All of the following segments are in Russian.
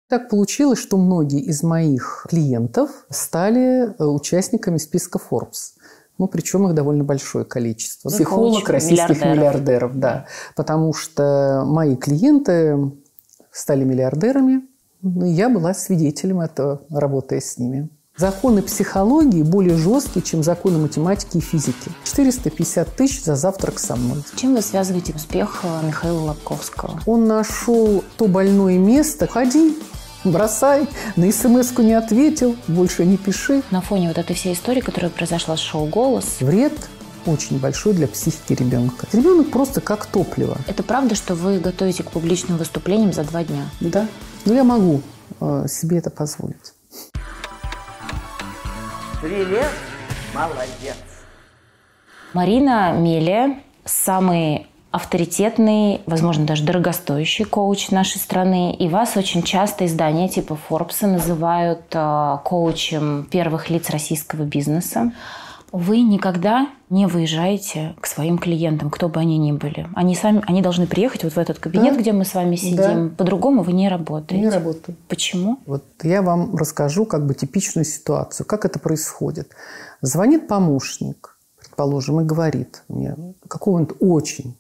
Так получилось, что многие из моих клиентов стали участниками списка Forbes. Причем их довольно большое количество. Психолог российских миллиардеров, да. Потому что мои клиенты стали миллиардерами, и я была свидетелем этого, работая с ними. Законы психологии более жесткие, чем законы математики и физики. 450 тысяч за завтрак со мной. С чем вы связываете успех Михаила Лобковского? Он нашел то больное место. Ходи, бросай, на смс-ку не ответил, больше не пиши. На фоне вот этой всей истории, которая произошла с шоу «Голос». Вред очень большой для психики ребенка. Ребенок просто как топливо. Это правда, что вы готовите к публичным выступлениям за 2 дня? Да. Я могу себе это позволить. Привет, молодец. Марина Мелия – самый авторитетный, возможно, даже дорогостоящий коуч нашей страны. И вас очень часто издания типа Forbes называют коучем первых лиц российского бизнеса. Вы никогда не выезжаете к своим клиентам, кто бы они ни были. Они должны приехать вот в этот кабинет, да, где мы с вами сидим. Да. По-другому вы не работаете. Не работаю. Почему? Вот я вам расскажу типичную ситуацию, как это происходит. Звонит помощник, предположим, и говорит мне какого-нибудь очень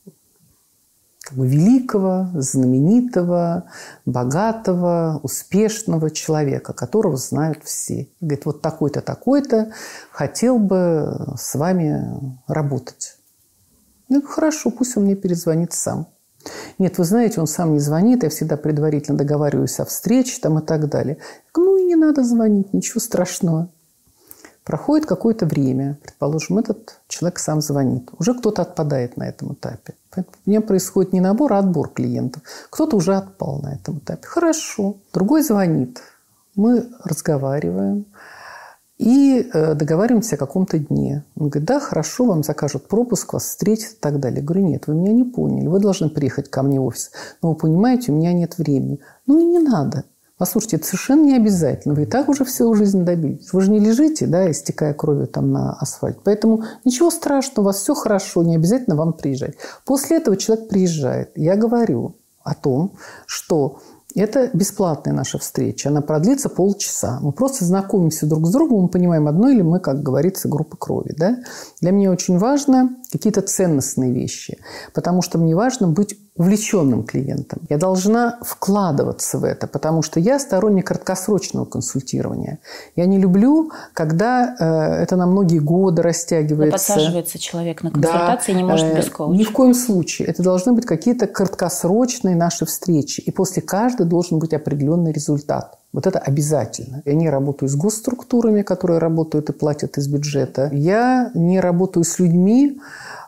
великого, знаменитого, богатого, успешного человека, которого знают все. И говорит, вот такой-то, такой-то хотел бы с вами работать. Я говорю, хорошо, пусть он мне перезвонит сам. Нет, вы знаете, он сам не звонит, я всегда предварительно договариваюсь о встрече и так далее. Я говорю, и не надо звонить, ничего страшного. Проходит какое-то время, предположим, этот человек сам звонит. Уже кто-то отпадает на этом этапе. У меня происходит не набор, а отбор клиентов. Кто-то уже отпал на этом этапе. Хорошо. Другой звонит. Мы разговариваем и договариваемся о каком-то дне. Он говорит, да, хорошо, вам закажут пропуск, вас встретят и так далее. Я говорю, нет, вы меня не поняли. Вы должны приехать ко мне в офис. Но вы понимаете, у меня нет времени. И не надо. Послушайте, это совершенно не обязательно. Вы и так уже всю жизнь добились. Вы же не лежите, истекая кровью на асфальт. Поэтому ничего страшного, у вас все хорошо, не обязательно вам приезжать. После этого человек приезжает. Я говорю о том, что это бесплатная наша встреча. Она продлится полчаса. Мы просто знакомимся друг с другом, мы понимаем, одно или мы, как говорится, группа крови. Да? Для меня очень важно какие-то ценностные вещи, потому что мне важно быть увлеченным клиентом. Я должна вкладываться в это, потому что я сторонник краткосрочного консультирования. Я не люблю, когда это на многие годы растягивается. Но подсаживается человек на консультации, да, не может без коуча. Ни в коем случае. Это должны быть какие-то краткосрочные наши встречи. И после каждой должен быть определенный результат. Вот это обязательно. Я не работаю с госструктурами, которые работают и платят из бюджета. Я не работаю с людьми,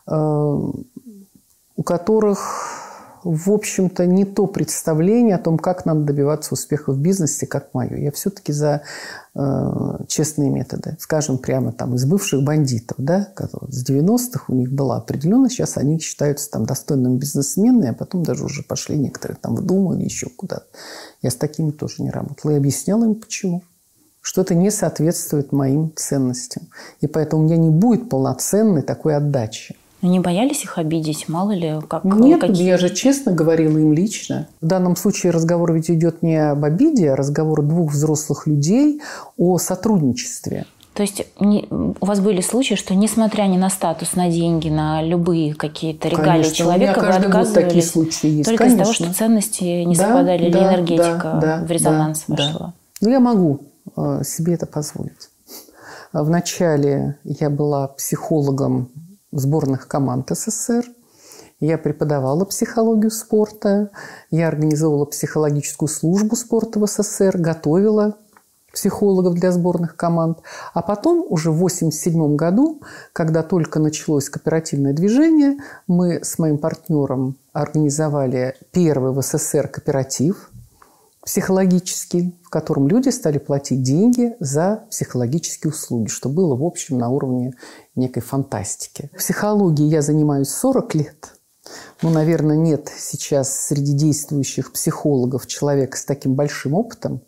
у которых, в общем-то, не то представление о том, как надо добиваться успеха в бизнесе, как мое. Я все-таки за честные методы. Скажем, прямо из бывших бандитов, с 90-х у них была определенность, сейчас они считаются достойными бизнесменами, а потом даже уже пошли некоторые в Думу или еще куда-то. Я с такими тоже не работала. И объясняла им, почему. Что это не соответствует моим ценностям. И поэтому у меня не будет полноценной такой отдачи. Но не боялись их обидеть? Мало ли, как... Нет, я же честно говорила им лично. В данном случае разговор ведь идет не об обиде, а разговор двух взрослых людей о сотрудничестве. То есть у вас были случаи, что несмотря ни на статус, на деньги, на любые какие-то регалии человека, вы отказывались такие случаи есть, только из-за того, что ценности не совпадали, или энергетика в резонанс вошла? Я могу себе это позволить. Вначале я была психологом сборных команд СССР. Я преподавала психологию спорта. Я организовывала психологическую службу спорта в СССР, готовила психологов для сборных команд. А потом, уже в 1987 году, когда только началось кооперативное движение, мы с моим партнером организовали первый в СССР кооператив психологический, в котором люди стали платить деньги за психологические услуги, что было, в общем, на уровне некой фантастики. Психологией я занимаюсь 40 лет. Наверное, нет сейчас среди действующих психологов человека с таким большим опытом.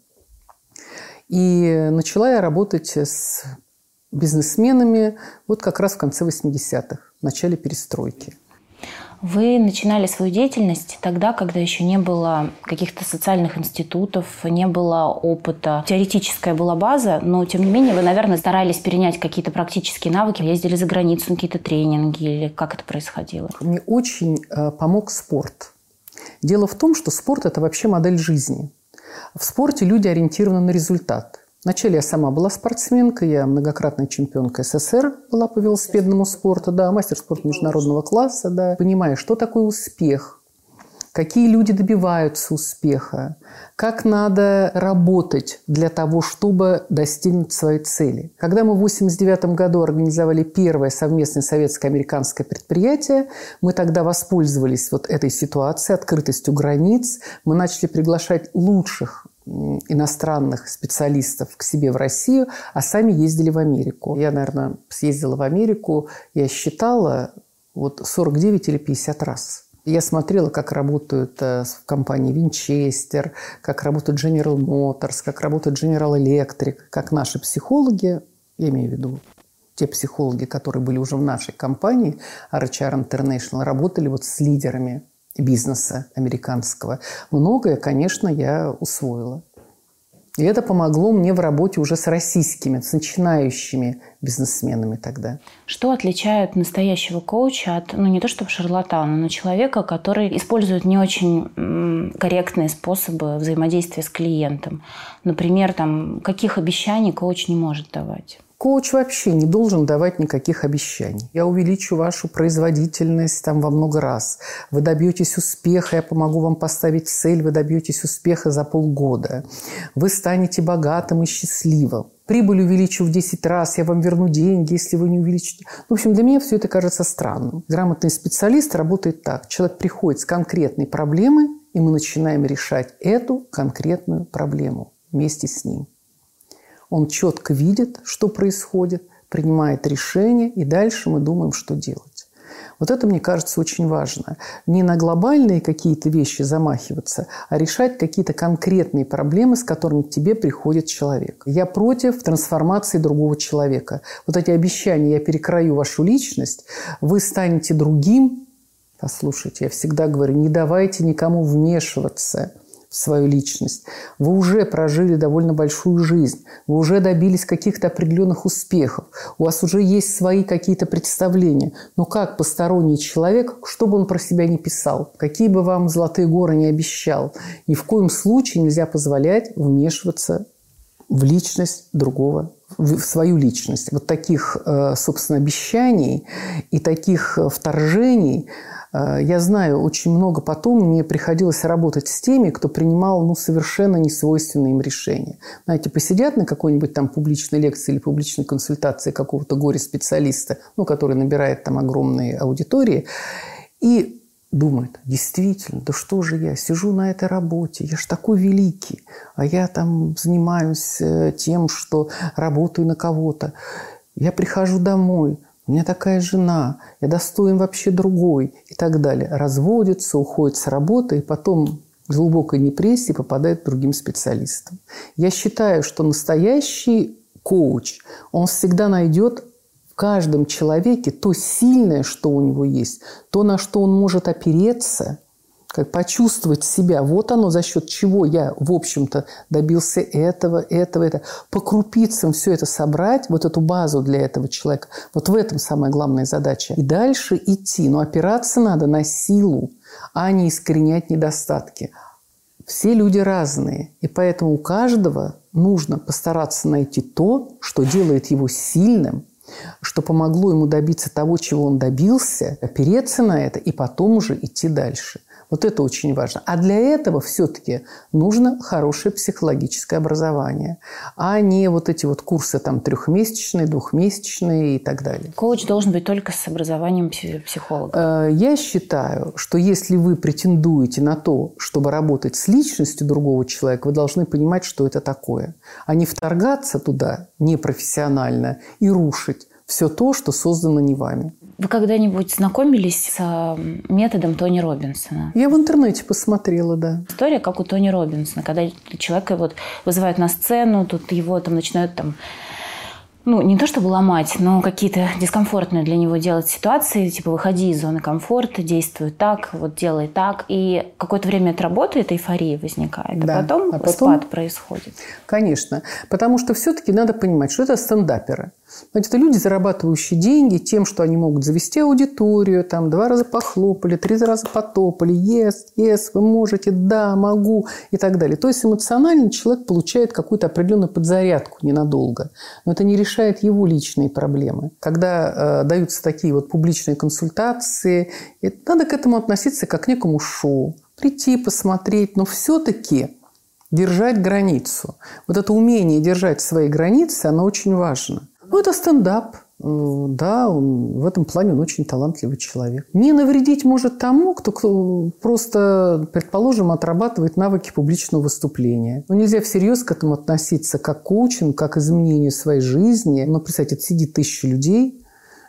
И начала я работать с бизнесменами как раз в конце 80-х, в начале перестройки. Вы начинали свою деятельность тогда, когда еще не было каких-то социальных институтов, не было опыта. Теоретическая была база, но, тем не менее, вы, наверное, старались перенять какие-то практические навыки, ездили за границу на какие-то тренинги, или как это происходило? Мне очень помог спорт. Дело в том, что спорт – это вообще модель жизни. В спорте люди ориентированы на результат. Вначале я сама была спортсменкой, я многократная чемпионка СССР была по велосипедному спорту, да, мастер спорта международного класса, да. Понимаю, что такое успех, какие люди добиваются успеха, как надо работать для того, чтобы достигнуть своей цели. Когда мы в 1989 году организовали первое совместное советско-американское предприятие, мы тогда воспользовались вот этой ситуацией, открытостью границ, мы начали приглашать лучших иностранных специалистов к себе в Россию, а сами ездили в Америку. Я, наверное, съездила в Америку, я считала 49 или 50 раз. Я смотрела, как работают в компании Винчестер, как работает General Motors, как работает General Electric, как наши психологи, я имею в виду те психологи, которые были уже в нашей компании, RHR International, работали с лидерами бизнеса американского. Многое, конечно, я усвоила. И это помогло мне в работе уже с российскими, с начинающими бизнесменами тогда. Что отличает настоящего коуча от, не то чтобы шарлатана, но человека, который использует не очень корректные способы взаимодействия с клиентом? Например, каких обещаний коуч не может давать? Коуч вообще не должен давать никаких обещаний. Я увеличу вашу производительность во много раз. Вы добьетесь успеха, я помогу вам поставить цель, вы добьетесь успеха за полгода. Вы станете богатым и счастливым. Прибыль увеличу в 10 раз, я вам верну деньги, если вы не увеличите. В общем, для меня все это кажется странным. Грамотный специалист работает так. Человек приходит с конкретной проблемой, и мы начинаем решать эту конкретную проблему вместе с ним. Он четко видит, что происходит, принимает решение, и дальше мы думаем, что делать. Вот это, мне кажется, очень важно. Не на глобальные какие-то вещи замахиваться, а решать какие-то конкретные проблемы, с которыми к тебе приходит человек. Я против трансформации другого человека. Вот эти обещания: я перекрою вашу личность, вы станете другим. Послушайте, я всегда говорю, не давайте никому вмешиваться в свою личность. Вы уже прожили довольно большую жизнь. Вы уже добились каких-то определенных успехов. У вас уже есть свои какие-то представления. Но как посторонний человек, что бы он про себя ни писал, какие бы вам золотые горы ни обещал, ни в коем случае нельзя позволять вмешиваться в личность другого, в свою личность. Вот таких, собственно, обещаний и таких вторжений я знаю очень много. Потом мне приходилось работать с теми, кто принимал совершенно несвойственные им решения. Знаете, посидят на какой-нибудь публичной лекции или публичной консультации какого-то горе-специалиста, который набирает огромные аудитории, и думает: действительно, да что же я сижу на этой работе, я ж такой великий, а я занимаюсь тем, что работаю на кого-то. Я прихожу домой, у меня такая жена, я достоин вообще другой и так далее. Разводится, уходит с работы и потом в глубокой депрессии попадает к другим специалистам. Я считаю, что настоящий коуч, он всегда найдет в каждом человеке то сильное, что у него есть, то, на что он может опереться, как почувствовать себя. Вот оно, за счет чего я, в общем-то, добился этого. По крупицам все это собрать, вот эту базу для этого человека. Вот в этом самая главная задача. И дальше идти. Но опираться надо на силу, а не искоренять недостатки. Все люди разные. И поэтому у каждого нужно постараться найти то, что делает его сильным, что помогло ему добиться того, чего он добился, опереться на это и потом уже идти дальше. Вот это очень важно. А для этого все-таки нужно хорошее психологическое образование, а не эти курсы 3-месячные, 2-месячные и так далее. Коуч должен быть только с образованием психолога. Я считаю, что если вы претендуете на то, чтобы работать с личностью другого человека, вы должны понимать, что это такое, а не вторгаться туда непрофессионально и рушить все то, что создано не вами. Вы когда-нибудь знакомились с методом Тони Роббинсона? Я в интернете посмотрела, да. История, как у Тони Роббинсона, когда человека вызывают на сцену, тут его начинают не то чтобы ломать, но какие-то дискомфортные для него делать ситуации, типа выходи из зоны комфорта, действуй так, вот делай так. И какое-то время это работает, эйфория возникает, Да. а потом спад происходит. Конечно. Потому что все-таки надо понимать, что это стендаперы. Это люди, зарабатывающие деньги тем, что они могут завести аудиторию, 2 раза похлопали, 3 раза потопали, yes, вы можете, да, могу и так далее. То есть эмоционально человек получает какую-то определенную подзарядку ненадолго. Но это не решает его личные проблемы. Когда даются такие вот публичные консультации, надо к этому относиться как к некому шоу. Прийти, посмотреть, но все-таки держать границу. Вот это умение держать свои границы, оно очень важно. Это стендап. Да, в этом плане он очень талантливый человек. Не навредить может тому, кто просто, предположим, отрабатывает навыки публичного выступления. Нельзя всерьез к этому относиться как к коучингу, как к изменению своей жизни. Но, представьте, сидит 1000 людей,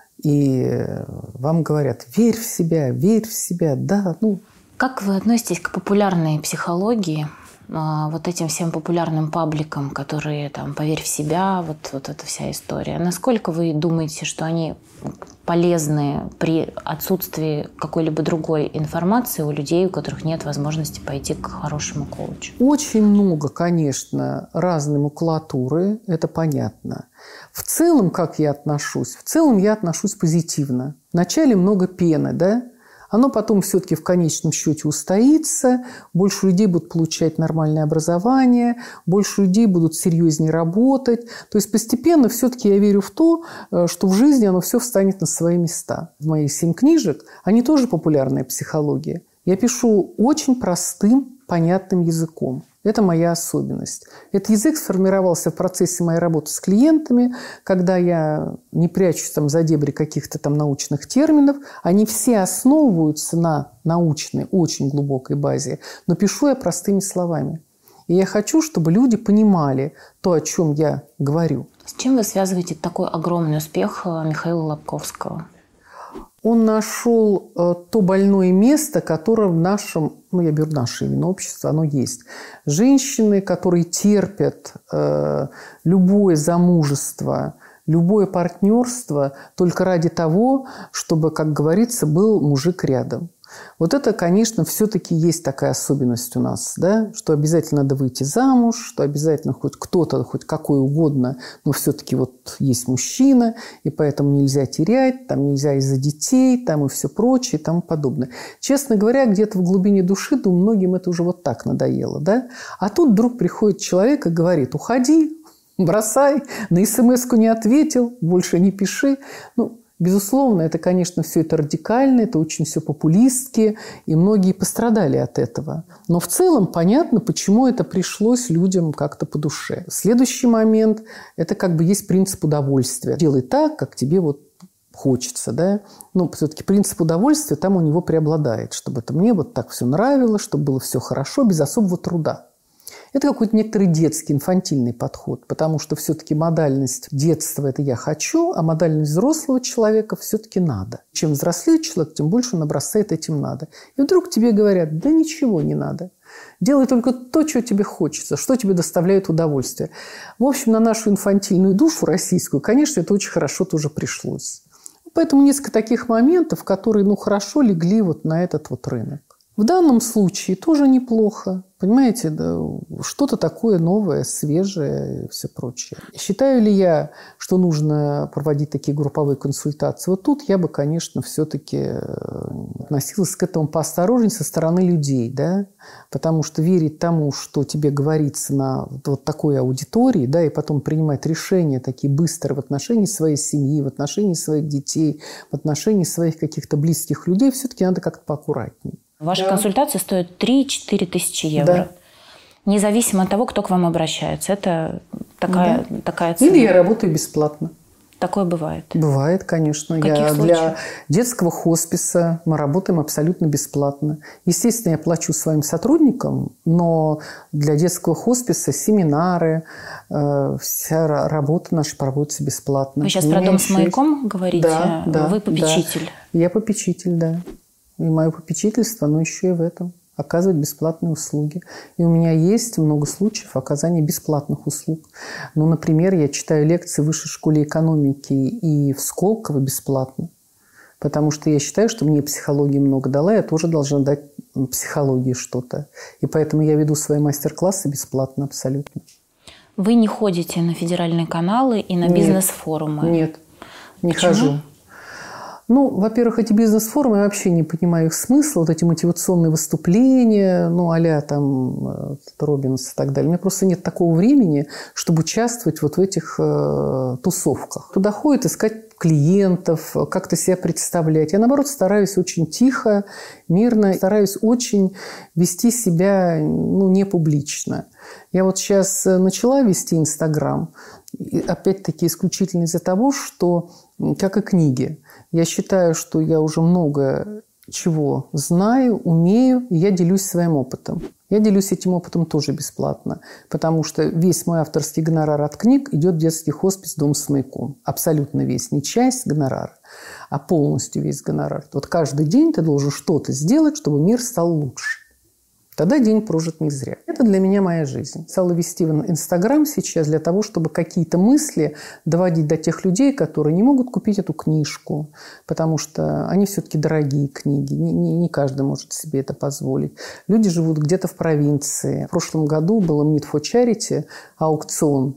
и вам говорят: верь в себя, да. Как вы относитесь к популярной психологии? Вот этим всем популярным пабликам, которые «Поверь в себя», вот эта вся история. Насколько вы думаете, что они полезны при отсутствии какой-либо другой информации у людей, у которых нет возможности пойти к хорошему коучу? Очень много, конечно, разной макулатуры, это понятно. В целом, как я отношусь? В целом я отношусь позитивно. Вначале много пены, да? Оно потом все-таки в конечном счете устоится, больше людей будут получать нормальное образование, больше людей будут серьезнее работать. То есть постепенно все-таки я верю в то, что в жизни оно все встанет на свои места. В моих 7 книжек, они тоже популярная психология. Я пишу очень простым, понятным языком. Это моя особенность. Этот язык сформировался в процессе моей работы с клиентами, когда я не прячусь за дебри каких-то научных терминов. Они все основываются на научной, очень глубокой базе, но пишу я простыми словами. И я хочу, чтобы люди понимали то, о чем я говорю. С чем вы связываете такой огромный успех Михаила Лобковского? Он нашел то больное место, которое в нашем, я беру наше именно общество, оно есть. Женщины, которые терпят любое замужество, любое партнерство только ради того, чтобы, как говорится, был мужик рядом. Вот это, конечно, все-таки есть такая особенность у нас, да? Что обязательно надо выйти замуж, что обязательно хоть кто-то, хоть какой угодно, но все-таки есть мужчина, и поэтому нельзя терять, нельзя из-за детей, и все прочее, и тому подобное. Честно говоря, где-то в глубине души, думаю, многим это уже так надоело, да? А тут вдруг приходит человек и говорит: уходи, бросай, на смс-ку не ответил, больше не пиши. Безусловно, это, конечно, все это радикально, это очень все популистски, и многие пострадали от этого. Но в целом понятно, почему это пришлось людям как-то по душе. Следующий момент – это есть принцип удовольствия. Делай так, как тебе хочется, да? Все-таки принцип удовольствия там у него преобладает, чтобы это мне так все нравилось, чтобы было все хорошо, без особого труда. Это какой-то некоторый детский, инфантильный подход, потому что все-таки модальность детства – это «я хочу», а модальность взрослого человека все-таки «надо». Чем взрослеет человек, тем больше он набросает этим «надо». И вдруг тебе говорят: да ничего не надо. Делай только то, что тебе хочется, что тебе доставляет удовольствие. В общем, на нашу инфантильную душу российскую, конечно, это очень хорошо тоже пришлось. Поэтому несколько таких моментов, которые, хорошо легли на этот рынок. В данном случае тоже неплохо. Понимаете, да, что-то такое новое, свежее и все прочее. Считаю ли я, что нужно проводить такие групповые консультации? Тут я бы, конечно, все-таки относилась к этому поосторожнее со стороны людей, да? Потому что верить тому, что тебе говорится на такой аудитории, да, и потом принимать решения такие быстрые в отношении своей семьи, в отношении своих детей, в отношении своих каких-то близких людей, все-таки надо как-то поаккуратнее. Ваша консультация стоит 3-4 тысячи евро. Да. Независимо от того, кто к вам обращается. Это такая цена. Или я работаю бесплатно. Такое бывает? Бывает, конечно. В каких случаях? Для детского хосписа мы работаем абсолютно бесплатно. Естественно, я плачу своим сотрудникам, но для детского хосписа семинары, вся работа наша проводится бесплатно. Вы сейчас про дом с маяком говорите? Да. Вы попечитель? Да. Я попечитель, да. И мое попечительство, оно еще и в этом. оказывать бесплатные услуги. И у меня есть много случаев оказания бесплатных услуг. Ну, например, я читаю лекции в Высшей школе экономики и в Сколково бесплатно. Потому что я считаю, что мне психология много дала, я тоже должна дать психологии что-то. И поэтому я веду свои мастер-классы бесплатно абсолютно. Вы не ходите на федеральные каналы и на бизнес-форумы? Нет, не Почему? хожу. Ну, во-первых, эти бизнес-форумы, я вообще не понимаю их смысла. Вот эти мотивационные выступления, ну, а-ля там Робинс и так далее. У меня просто нет такого времени, чтобы участвовать вот в этих тусовках. Туда ходят искать клиентов, как-то себя представлять. Я, наоборот, стараюсь очень тихо, мирно, стараюсь очень вести себя, ну, не публично. Я вот сейчас начала вести Инстаграм, опять-таки исключительно из-за того, что, как и книги, я считаю, что я уже много чего знаю, умею, и я делюсь своим опытом. Я делюсь этим опытом тоже бесплатно, потому что весь мой авторский гонорар от книг идет в детский хоспис «Дом с маяком». Абсолютно весь. Не часть гонорара, а полностью весь гонорар. Вот каждый день ты должен что-то сделать, чтобы мир стал лучше. Тогда день прожит не зря. Это для меня моя жизнь. Стала вести в Инстаграм сейчас для того, чтобы какие-то мысли доводить до тех людей, которые не могут купить эту книжку, потому что они все-таки дорогие книги. Не каждый может себе это позволить. Люди живут где-то в провинции. В прошлом году был Meet for Charity, аукцион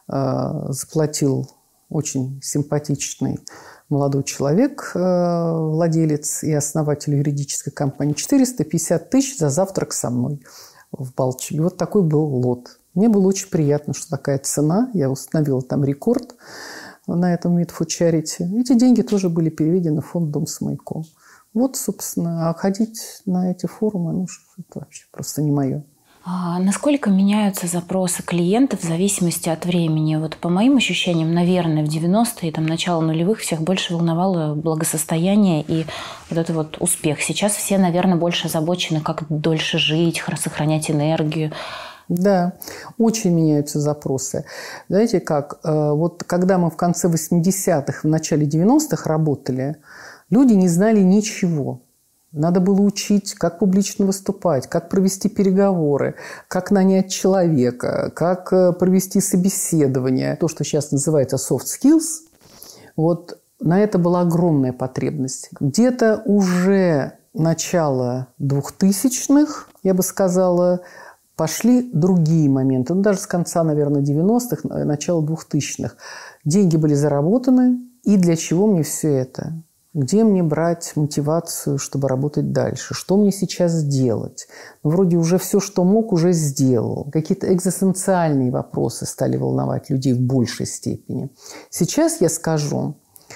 заплатил очень симпатичный молодой человек, владелец и основатель юридической компании, 450 тысяч за завтрак со мной в Балчуге. Вот такой был лот. Мне было очень приятно, что такая цена. Я установила там рекорд на этом Meet for Charity. Эти деньги тоже были переведены в фонд «Дом с маяком». Вот, собственно, а ходить на эти форумы, ну, это вообще просто не мое. А насколько меняются запросы клиентов в зависимости от времени? Вот по моим ощущениям, наверное, в 90-е, там, начало нулевых всех больше волновало благосостояние и вот это вот успех. Сейчас все, наверное, больше озабочены, как дольше жить, сохранять энергию. Да, очень меняются запросы. Знаете как, вот когда мы в конце 80-х, в начале 90-х работали, люди не знали ничего. Надо было учить, как публично выступать, как провести переговоры, как нанять человека, как провести собеседование. То, что сейчас называется soft skills, вот на это была огромная потребность. Где-то уже начало 2000-х, я бы сказала, пошли другие моменты. Ну, даже с конца, наверное, 90-х, начала 2000-х. Деньги были заработаны. И для чего мне все это? Где мне брать мотивацию, чтобы работать дальше? Что мне сейчас делать? Ну, вроде уже все, что мог, уже сделал. Какие-то экзистенциальные вопросы стали волновать людей в большей степени. Сейчас я скажу,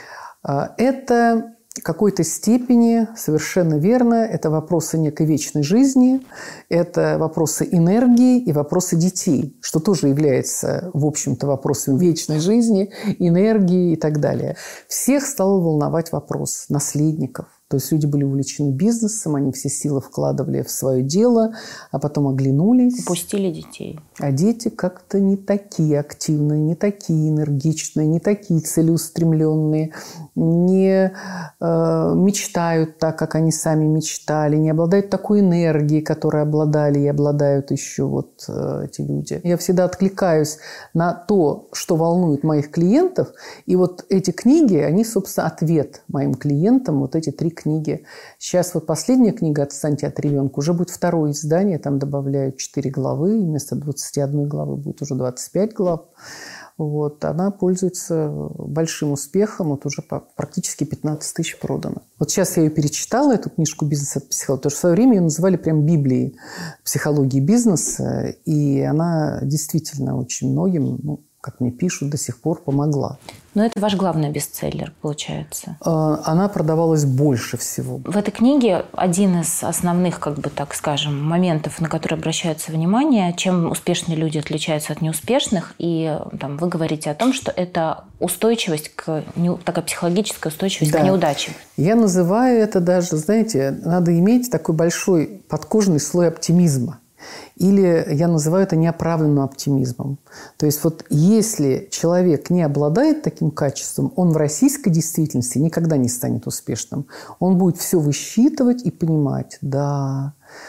это в какой-то степени совершенно верно. Это вопросы некой вечной жизни, это вопросы энергии и вопросы детей, что тоже является, в общем-то, вопросом вечной жизни, энергии и так далее. Всех стал волновать вопрос наследников. То есть люди были увлечены бизнесом, они все силы вкладывали в свое дело, а потом оглянулись. Упустили детей. А дети как-то не такие активные, не такие энергичные, не такие целеустремленные, не мечтают так, как они сами мечтали, не обладают такой энергией, которой обладали и обладают еще вот эти люди. Я всегда откликаюсь на то, что волнует моих клиентов, и вот эти книги, они, собственно, ответ моим клиентам, вот эти 3 книги. Сейчас вот последняя книга «Отстаньте от ребенка» уже будет второе издание, там добавляют 4 главы, вместо 21 главы будет уже 25 глав. Вот. Она пользуется большим успехом, вот уже практически 15 тысяч продано. Вот сейчас я ее перечитала, эту книжку «Бизнес от психологии», потому что в свое время ее называли прям Библией психологии бизнеса, и она действительно очень многим, ну, как мне пишут, до сих пор помогла. Но это ваш главный бестселлер, получается. Она продавалась больше всего. В этой книге один из основных, как бы так скажем, моментов, на которые обращается внимание, чем успешные люди отличаются от неуспешных. И там, вы говорите о том, что это устойчивость, такая психологическая устойчивость к неудачам. Я называю это даже, знаете, надо иметь такой большой подкожный слой оптимизма. Или я называю это неоправданным оптимизмом. То есть вот если человек не обладает таким качеством, он в российской действительности никогда не станет успешным. Он будет все высчитывать и понимать, да,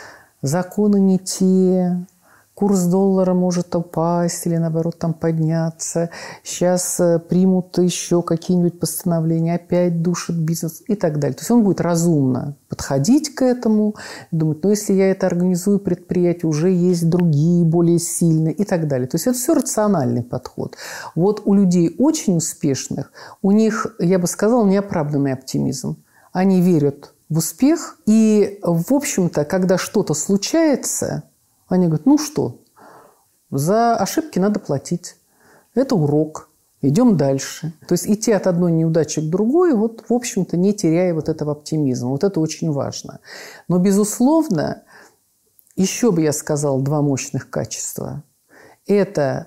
законы не те, курс доллара может упасть или, наоборот, там подняться. Сейчас примут еще какие-нибудь постановления, опять душит бизнес и так далее. То есть он будет разумно подходить к этому, думать, ну, если я это организую предприятие, уже есть другие, более сильные и так далее. То есть это все рациональный подход. Вот у людей очень успешных, у них, я бы сказала, неоправданный оптимизм. Они верят в успех, и, в общем-то, когда что-то случается, они говорят, ну что, за ошибки надо платить. Это урок. Идем дальше. То есть идти от одной неудачи к другой, вот, в общем-то, не теряя вот этого оптимизма. Вот это очень важно. Но, безусловно, еще бы я сказала, два мощных качества. Это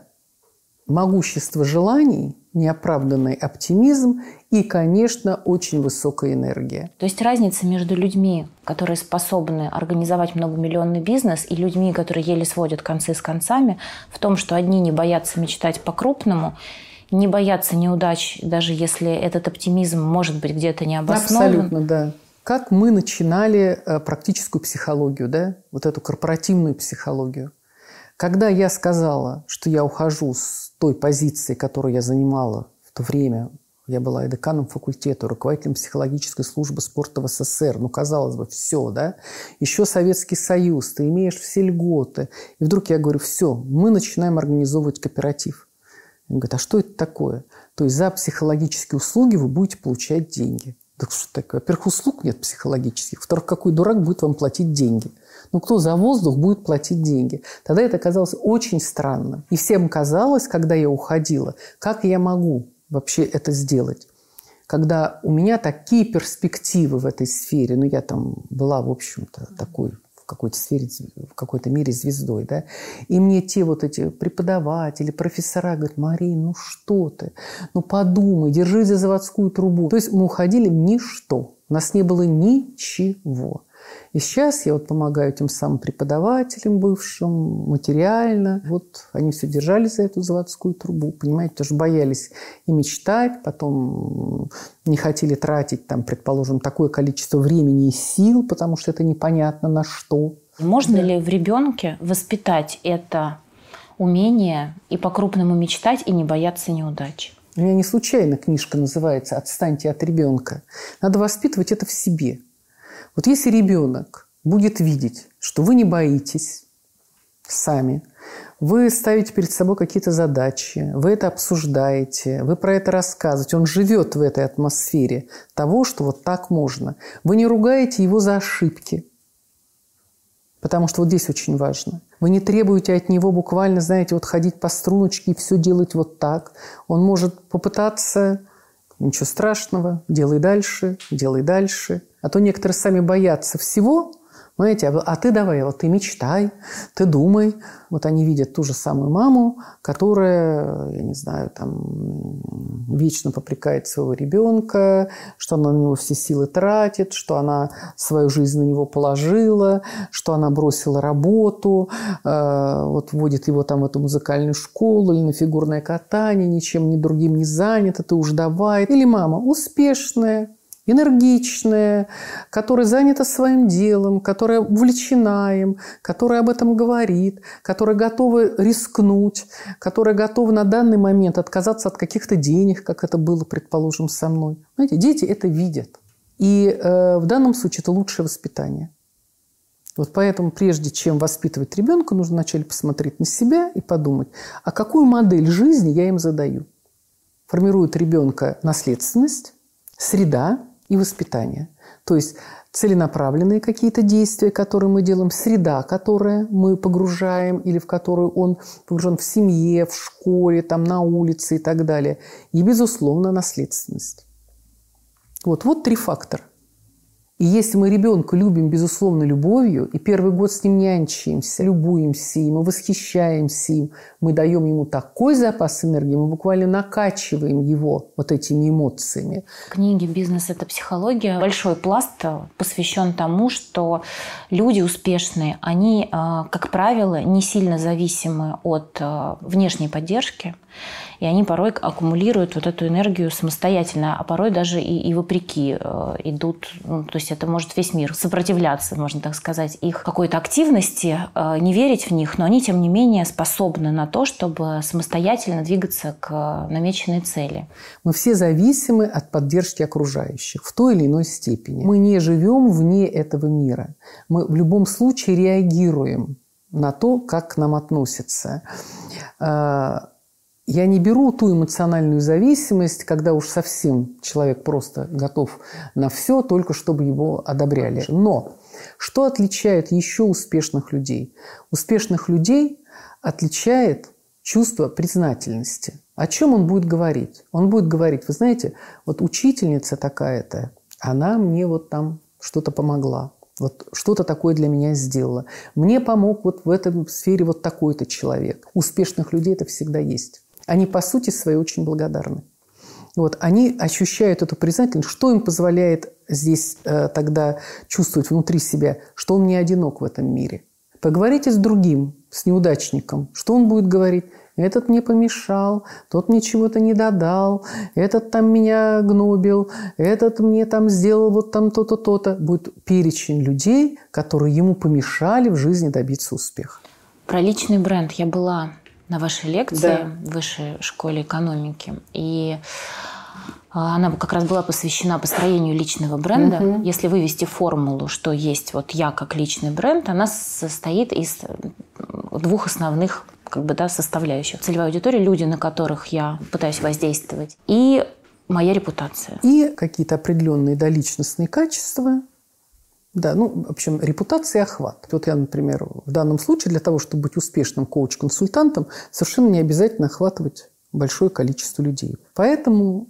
могущество желаний, неоправданный оптимизм и, конечно, очень высокая энергия. То есть разница между людьми, которые способны организовать многомиллионный бизнес, и людьми, которые еле сводят концы с концами, в том, что одни не боятся мечтать по-крупному, не боятся неудач, даже если этот оптимизм может быть где-то необоснованным. Абсолютно, да. Как мы начинали практическую психологию, да? Вот эту корпоративную психологию. Когда я сказала, что я ухожу с той позиции, которую я занимала в то время, я была и деканом факультета, руководителем психологической службы спорта в СССР, ну, казалось бы, все, да, еще Советский Союз, ты имеешь все льготы. И вдруг я говорю, все, мы начинаем организовывать кооператив. Он говорит, а что это такое? То есть за психологические услуги вы будете получать деньги. Так что такое? Во-первых, услуг нет психологических. Во-вторых, какой дурак будет вам платить деньги? Ну, кто за воздух будет платить деньги? Тогда это казалось очень странным. И всем казалось, когда я уходила, как я могу вообще это сделать? Когда у меня такие перспективы в этой сфере, ну, я там была, в общем-то, такой в какой-то сфере, в какой-то мере звездой, да, и мне те вот эти преподаватели, профессора говорят, Марин, ну что ты, ну подумай, держись за заводскую трубу. То есть мы уходили в ничто, у нас не было ничего. И сейчас я вот помогаю тем самым преподавателям бывшим материально. Вот они все держались за эту заводскую трубу, понимаете, потому что боялись и мечтать, потом не хотели тратить, там, предположим, такое количество времени и сил, потому что это непонятно на что. Можно ли в ребенке воспитать это умение и по-крупному мечтать, и не бояться неудач? У меня не случайно книжка называется «Отстаньте от ребенка». Надо воспитывать это в себе. Вот если ребенок будет видеть, что вы не боитесь сами, вы ставите перед собой какие-то задачи, вы это обсуждаете, вы про это рассказываете, он живет в этой атмосфере того, что вот так можно. Вы не ругаете его за ошибки, потому что вот здесь очень важно. Вы не требуете от него буквально, знаете, вот ходить по струночке и все делать вот так. Он может попытаться, ничего страшного, делай дальше, делай дальше. А то некоторые сами боятся всего, знаете, а ты давай, вот ты мечтай, ты думай. Вот они видят ту же самую маму, которая, я не знаю, там вечно попрекает своего ребенка, что она на него все силы тратит, что она свою жизнь на него положила, что она бросила работу, вот вводит его там в эту музыкальную школу или на фигурное катание, ничем ни другим не занята, ты уж давай. Или мама успешная, энергичная, которая занята своим делом, которая увлечена им, которая об этом говорит, которая готова рискнуть, которая готова на данный момент отказаться от каких-то денег, как это было, предположим, со мной. Знаете, дети это видят. И в данном случае это лучшее воспитание. Вот поэтому, прежде чем воспитывать ребенка, нужно вначале посмотреть на себя и подумать, а какую модель жизни я им задаю. Формирует ребенка наследственность, среда и воспитание. То есть целенаправленные какие-то действия, которые мы делаем, среда, которую мы погружаем или в которую он погружен в семье, в школе, там, на улице и так далее. И, безусловно, наследственность. Вот три фактора. И если мы ребенка любим, безусловно, любовью, и первый год с ним нянчимся, любуемся им, восхищаемся им, мы даем ему такой запас энергии, мы буквально накачиваем его вот этими эмоциями. В книге «Бизнес – это психология» большой пласт посвящен тому, что люди успешные, они, как правило, не сильно зависимы от внешней поддержки, и они порой аккумулируют вот эту энергию самостоятельно, а порой даже и вопреки идут. Ну, то есть есть это может весь мир сопротивляться, можно так сказать, их какой-то активности, не верить в них, но они, тем не менее, способны на то, чтобы самостоятельно двигаться к намеченной цели. Мы все зависимы от поддержки окружающих в той или иной степени. Мы не живем вне этого мира. Мы в любом случае реагируем на то, как к нам относятся. Я не беру ту эмоциональную зависимость, когда уж совсем человек просто готов на все, только чтобы его одобряли. Но что отличает еще успешных людей? Успешных людей отличает чувство признательности. О чем он будет говорить? Он будет говорить: вы знаете, вот учительница такая-то, она мне вот там что-то помогла. Вот что-то такое для меня сделала. Мне помог вот в этой сфере вот такой-то человек. У успешных людей это всегда есть. Они, по сути своей, очень благодарны. Вот, они ощущают эту признательность, что им позволяет здесь тогда чувствовать внутри себя, что он не одинок в этом мире. Поговорите с другим, с неудачником. Что он будет говорить? Этот мне помешал, тот мне чего-то не додал, этот там меня гнобил, этот мне там сделал вот там то-то, то-то. Будет перечень людей, которые ему помешали в жизни добиться успеха. Про личный бренд я была на вашей лекции в Высшей школе экономики. И она как раз была посвящена построению личного бренда. Если вывести формулу, что есть вот я как личный бренд, она состоит из двух основных составляющих. Целевая аудитория, люди, на которых я пытаюсь воздействовать, и моя репутация. И какие-то определенные личностные качества. Да, в общем, репутация и охват. Вот я, например, в данном случае для того, чтобы быть успешным коуч-консультантом, совершенно не обязательно охватывать большое количество людей. Поэтому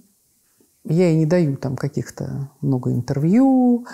я и не даю там каких-то много интервью,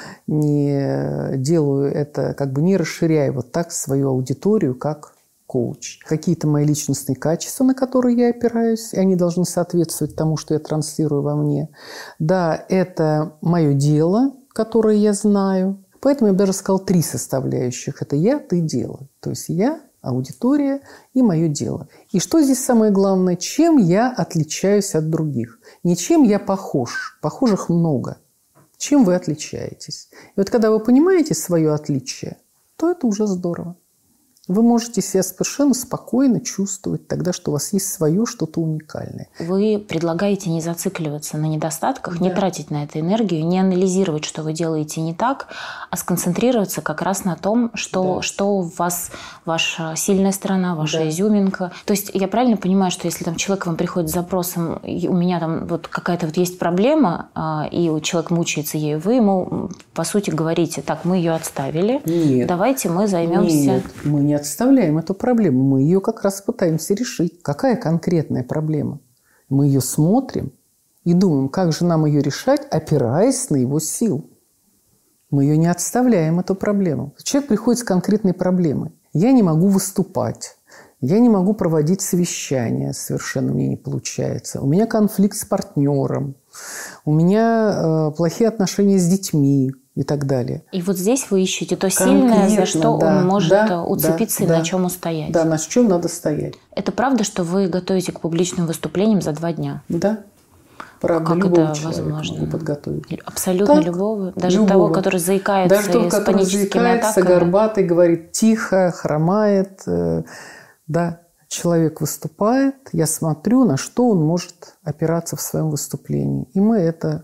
не делаю это, не расширяя вот так свою аудиторию, как коуч. Какие-то мои личностные качества, на которые я опираюсь, и они должны соответствовать тому, что я транслирую во мне. Да, это мое дело, которое я знаю. Поэтому я бы даже сказала 3 составляющих. Это я, ты, дело. То есть я, аудитория и мое дело. И что здесь самое главное? Чем я отличаюсь от других? Не чем я похож. Похожих много. Чем вы отличаетесь? И вот когда вы понимаете свое отличие, то это уже здорово. Вы можете себя совершенно спокойно чувствовать тогда, что у вас есть свое что-то уникальное. Вы предлагаете не зацикливаться на недостатках, не тратить на это энергию, не анализировать, что вы делаете не так, а сконцентрироваться как раз на том, что у вас ваша сильная сторона, ваша изюминка. То есть я правильно понимаю, что если там человек вам приходит с запросом, и у меня там вот какая-то вот есть проблема, и человек мучается ею, вы ему, по сути, говорите: так, мы ее отставили, Нет. Давайте мы займемся... Нет, мы не отставляем эту проблему. Мы ее как раз пытаемся решить. Какая конкретная проблема? Мы ее смотрим и думаем, как же нам ее решать, опираясь на его силу. Мы ее не отставляем, эту проблему. Человек приходит с конкретной проблемой. Я не могу выступать. Я не могу проводить совещания. Совершенно мне не получается. У меня конфликт с партнером. У меня плохие отношения с детьми. И так далее. И вот здесь вы ищете то сильное, за что он может уцепиться и на чем устоять. Да, на чем надо стоять. Это правда, что вы готовите к публичным выступлениям за 2 дня? Да. Правда, как любого это возможно? Могу подготовить. Абсолютно так, любого? Даже того, который заикается даже тот, с паническими атаками? горбатый, говорит тихо, хромает. Да, человек выступает, я смотрю, на что он может опираться в своем выступлении. И мы это...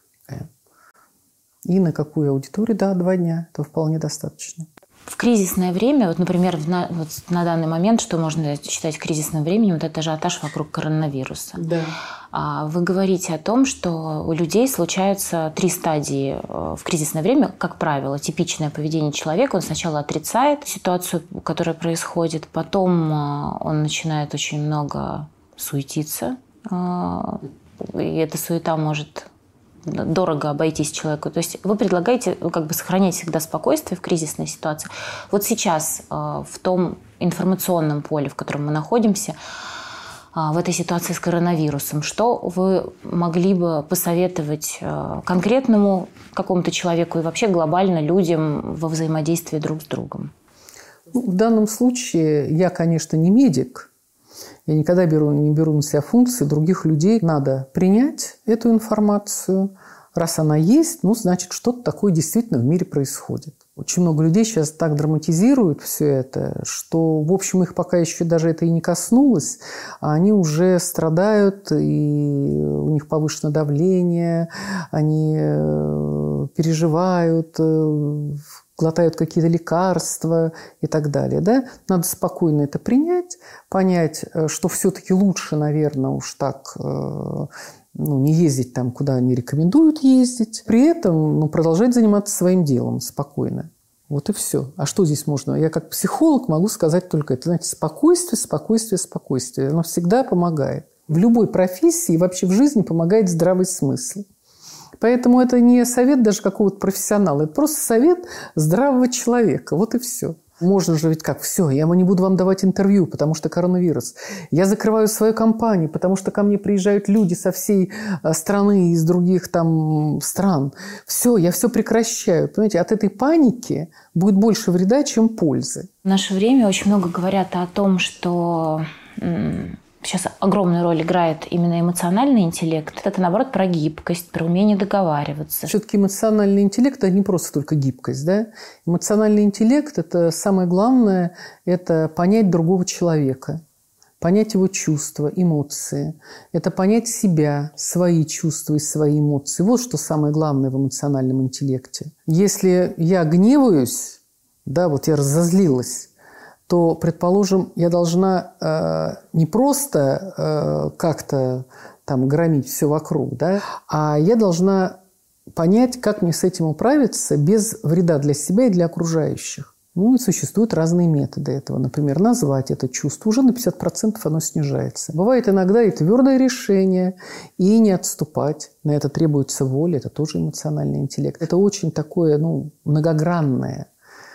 И на какую аудиторию? Да, 2 дня. Это вполне достаточно. В кризисное время, вот, например, на данный момент, что можно считать кризисным временем, вот это ажиотаж вокруг коронавируса. Да. Вы говорите о том, что у людей случаются 3 стадии в кризисное время. Как правило, типичное поведение человека. Он сначала отрицает ситуацию, которая происходит, потом он начинает очень много суетиться. И эта суета может... дорого обойтись человеку. То есть вы предлагаете сохранять всегда спокойствие в кризисной ситуации. Вот сейчас в том информационном поле, в котором мы находимся, в этой ситуации с коронавирусом, что вы могли бы посоветовать конкретному какому-то человеку и вообще глобально людям во взаимодействии друг с другом? В данном случае я, конечно, не медик. Я никогда не беру на себя функции других людей. Надо принять эту информацию, Раз она есть, ну, значит, что-то такое действительно в мире происходит. Очень много людей сейчас так драматизируют все это, что, в общем, их пока еще даже это и не коснулось, а они уже страдают, и у них повышенное давление, они переживают, глотают какие-то лекарства и так далее. Да? Надо спокойно это принять, понять, что все-таки лучше, наверное, уж так... не ездить там, куда не рекомендуют ездить. При этом продолжать заниматься своим делом спокойно. Вот и все. А что здесь можно? Я как психолог могу сказать только это. Знаете, спокойствие, спокойствие, спокойствие. Оно всегда помогает. В любой профессии и вообще в жизни помогает здравый смысл. Поэтому это не совет даже какого-то профессионала. Это просто совет здравого человека. Вот и все. Можно же ведь как, все, я не буду вам давать интервью, потому что коронавирус. Я закрываю свою компанию, потому что ко мне приезжают люди со всей страны, из других там стран. Все, я все прекращаю. Понимаете, от этой паники будет больше вреда, чем пользы. В наше время очень много говорят о том, что... Сейчас огромную роль играет именно эмоциональный интеллект. Это, наоборот, про гибкость, про умение договариваться. Все-таки эмоциональный интеллект – это не просто только гибкость. Да? Эмоциональный интеллект – это самое главное – это понять другого человека, понять его чувства, эмоции. Это понять себя, свои чувства и свои эмоции. Вот что самое главное в эмоциональном интеллекте. Если я гневаюсь, да, вот я разозлилась, то, предположим, я должна не просто как-то там громить все вокруг, да, а я должна понять, как мне с этим управиться без вреда для себя и для окружающих. Ну, и существуют разные методы этого. Например, назвать это чувство. Уже на 50% оно снижается. Бывает иногда и твердое решение, и не отступать. На это требуется воля. Это тоже эмоциональный интеллект. Это очень такое, многогранное.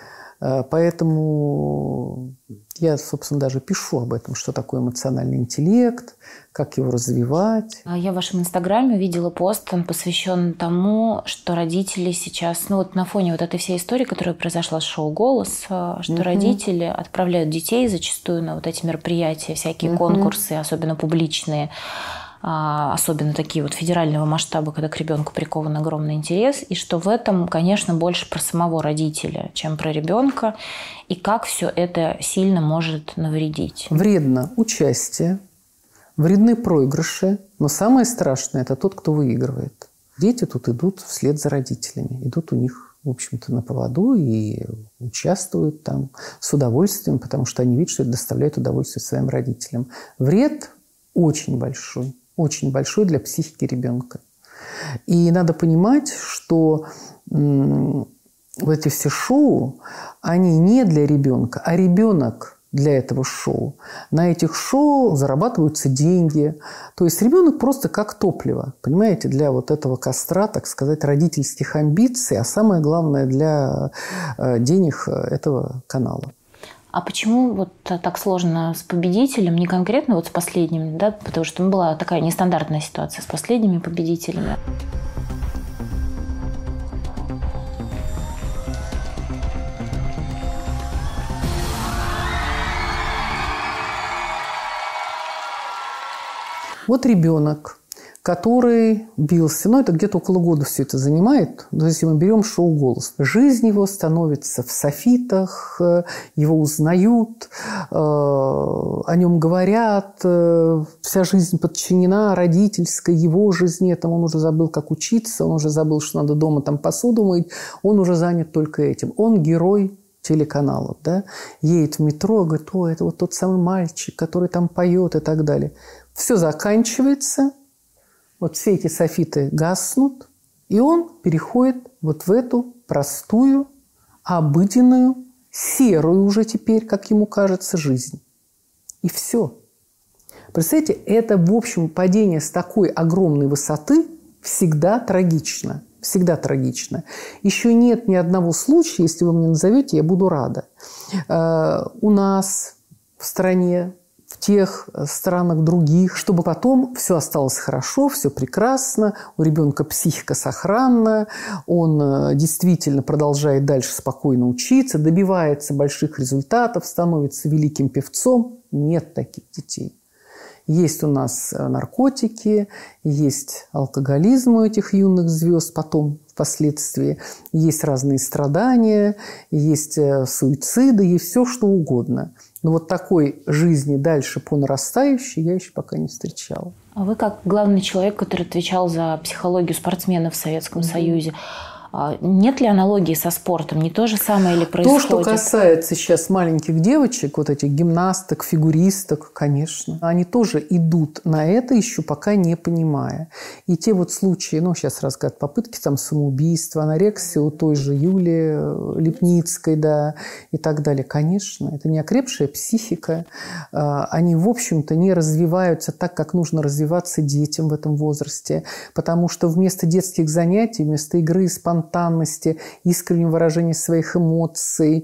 Поэтому я, собственно, даже пишу об этом, что такое эмоциональный интеллект, как его развивать. Я в вашем инстаграме видела пост, он посвящен тому, что родители сейчас, на фоне вот этой всей истории, которая произошла с шоу «Голос», что родители отправляют детей зачастую на вот эти мероприятия, всякие конкурсы, особенно публичные, особенно такие вот федерального масштаба, когда к ребенку прикован огромный интерес, и что в этом, конечно, больше про самого родителя, чем про ребенка, и как все это сильно может навредить. Вредно участие, вредны проигрыши, но самое страшное – это тот, кто выигрывает. Дети тут идут вслед за родителями, идут у них, в общем-то, на поводу и участвуют там с удовольствием, потому что они видят, что это доставляет удовольствие своим родителям. Вред очень большой для психики ребенка. И надо понимать, что вот эти все шоу, они не для ребенка, а ребенок для этого шоу. На этих шоу зарабатываются деньги. То есть ребенок просто как топливо, понимаете, для вот этого костра, так сказать, родительских амбиций, а самое главное для денег этого канала. А почему вот так сложно с победителем, не конкретно вот с последним, да, потому что была такая нестандартная ситуация с последними победителями? Вот ребенок, который бился, это где-то около года все это занимает. То есть, если мы берем шоу «Голос», жизнь его становится в софитах, его узнают, о нем говорят, вся жизнь подчинена родительской, его жизни. Он уже забыл, как учиться, он уже забыл, что надо дома там посуду мыть, он уже занят только этим. Он герой телеканалов, да? Едет в метро, говорит: это вот тот самый мальчик, который там поет и так далее. Все заканчивается. Вот все эти софиты гаснут, и он переходит вот в эту простую, обыденную, серую уже теперь, как ему кажется, жизнь. И все. Представляете, это, в общем, падение с такой огромной высоты всегда трагично. Всегда трагично. Еще нет ни одного случая, если вы мне назовете, я буду рада. У нас в стране, в тех странах других, чтобы потом все осталось хорошо, все прекрасно, у ребенка психика сохранна, он действительно продолжает дальше спокойно учиться, добивается больших результатов, становится великим певцом. Нет таких детей. Есть у нас наркотики, есть алкоголизм у этих юных звезд потом, впоследствии, есть разные страдания, есть суициды, есть все, что угодно. Но вот такой жизни дальше по нарастающей я еще пока не встречала. А вы, как главный человек, который отвечал за психологию спортсменов в Советском Союзе, нет ли аналогии со спортом? Не то же самое ли происходит? То, что касается сейчас маленьких девочек, вот этих гимнасток, фигуристок, конечно, они тоже идут на это, еще пока не понимая. И те вот случаи, сейчас разгад попытки самоубийства, анорексия у той же Юлии Липницкой, да, и так далее. Конечно, это неокрепшая психика. Они, в общем-то, не развиваются так, как нужно развиваться детям в этом возрасте, потому что вместо детских занятий, вместо игры и спонтанности, искреннего выражения своих эмоций.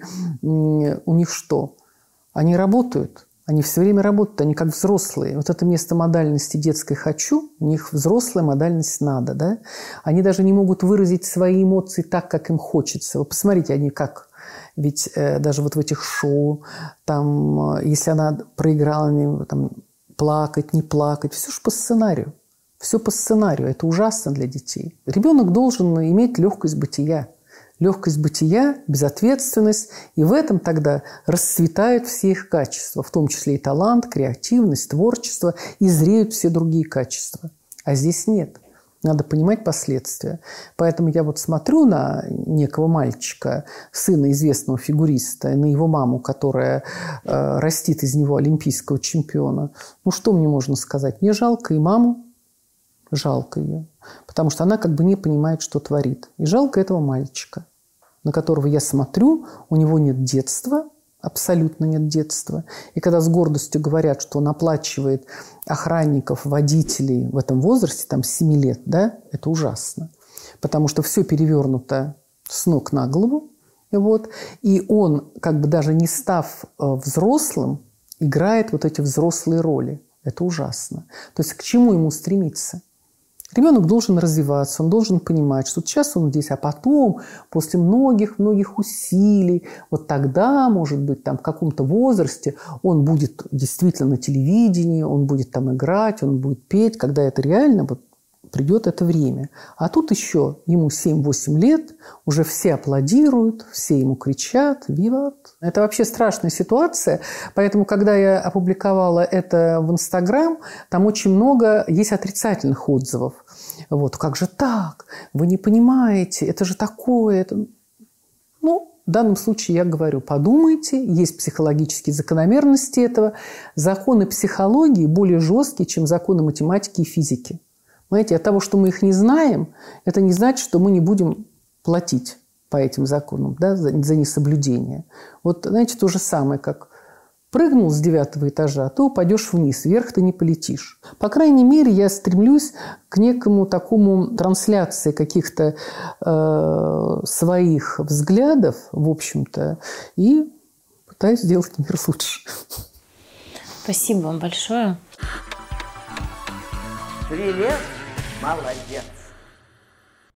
У них что? Они работают. Они все время работают. Они как взрослые. Вот это место модальности детской «хочу», у них взрослая модальность «надо». Да? Они даже не могут выразить свои эмоции так, как им хочется. Вы посмотрите, они как. Ведь даже вот в этих шоу, там, если она проиграла, там, плакать, не плакать, все же по сценарию. Все по сценарию. Это ужасно для детей. Ребенок должен иметь легкость бытия. Легкость бытия, безответственность. И в этом тогда расцветают все их качества, в том числе и талант, креативность, творчество, и зреют все другие качества. А здесь нет. Надо понимать последствия. Поэтому я вот смотрю на некого мальчика, сына известного фигуриста, на его маму, которая растит из него олимпийского чемпиона. Что мне можно сказать? Мне жалко и маму, жалко ее, потому что она как бы не понимает, что творит. И жалко этого мальчика, на которого я смотрю, у него нет детства, абсолютно нет детства. И когда с гордостью говорят, что он оплачивает охранников, водителей в этом возрасте, там, 7 лет, да, это ужасно. Потому что все перевернуто с ног на голову. И он, как бы даже не став взрослым, играет вот эти взрослые роли. Это ужасно. То есть к чему ему стремиться? Ребенок должен развиваться, он должен понимать, что сейчас он здесь, а потом, после многих-многих усилий, вот тогда, может быть, там, в каком-то возрасте он будет действительно на телевидении, он будет там играть, он будет петь, когда это реально вот придет это время. А тут еще ему 7-8 лет, уже все аплодируют, все ему кричат «Виват!». Это вообще страшная ситуация. Поэтому, когда я опубликовала это в Инстаграм, там очень много есть отрицательных отзывов. Как же так? Вы не понимаете, это же такое. В данном случае я говорю, подумайте, есть психологические закономерности этого. Законы психологии более жесткие, чем законы математики и физики. Понимаете, от того, что мы их не знаем, это не значит, что мы не будем платить по этим законам, да, за несоблюдение. Знаете, то же самое, как прыгнул с 9-го этажа, то упадешь вниз, вверх ты не полетишь. По крайней мере, я стремлюсь к некому такому трансляции каких-то своих взглядов, в общем-то, и пытаюсь сделать мир лучше. Спасибо вам большое. Привет, молодец.